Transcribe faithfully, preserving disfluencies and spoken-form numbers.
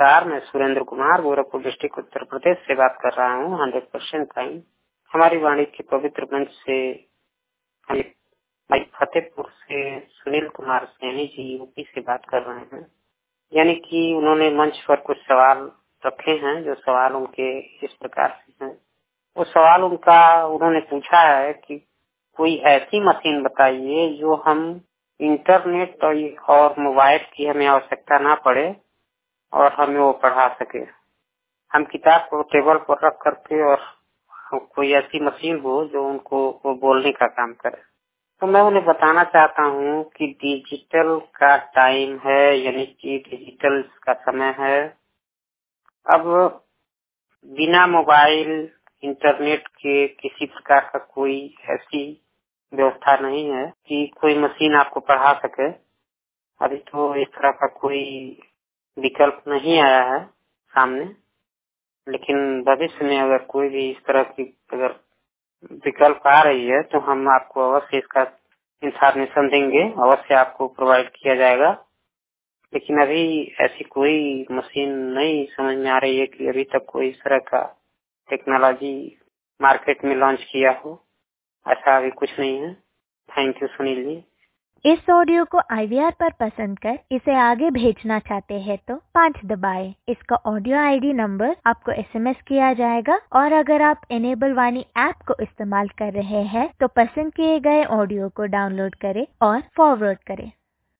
नमस्कार, मैं सुरेंद्र कुमार गोरखपुर डिस्ट्रिक्ट उत्तर प्रदेश से बात कर रहा हूँ। हंड्रेड परसेंट टाइम हमारी वाणी के पवित्र मंच से फतेहपुर से सुनील कुमार सैनी जी यूपी से बात कर रहे हैं। यानी कि उन्होंने मंच पर कुछ सवाल रखे हैं, जो सवाल उनके इस प्रकार से हैं। वो सवाल उनका उन्होंने पूछा है कि कोई ऐसी मशीन बताइए जो हम इंटरनेट और मोबाइल की हमें आवश्यकता ना पड़े और हमें वो पढ़ा सके। हम किताब को टेबल पर रख करके और कोई ऐसी मशीन हो जो उनको वो बोलने का काम करे। तो मैं उन्हें बताना चाहता हूँ कि डिजिटल का टाइम है, यानी कि डिजिटल का समय है। अब बिना मोबाइल इंटरनेट के किसी प्रकार का कोई ऐसी व्यवस्था नहीं है कि कोई मशीन आपको पढ़ा सके। अभी तो इस तरह का कोई विकल्प नहीं आया है सामने, लेकिन भविष्य में अगर कोई भी इस तरह की अगर विकल्प आ रही है तो हम आपको अवश्य इसका इंफॉर्मेशन देंगे, अवश्य आपको प्रोवाइड किया जाएगा। लेकिन अभी ऐसी कोई मशीन नहीं समझ में आ रही है कि अभी तक कोई इस तरह का टेक्नोलॉजी मार्केट में लॉन्च किया हो। ऐसा अभी कुछ नहीं है। Thank you Sunil ji. इस ऑडियो को आई वी आर पर पसंद कर इसे आगे भेजना चाहते हैं तो पाँच दबाएं। इसका ऑडियो आई डी नंबर आपको एस एम एस किया जाएगा और अगर आप एनेबल वाणी ऐप को इस्तेमाल कर रहे हैं तो पसंद किए गए ऑडियो को डाउनलोड करें और फॉरवर्ड करें।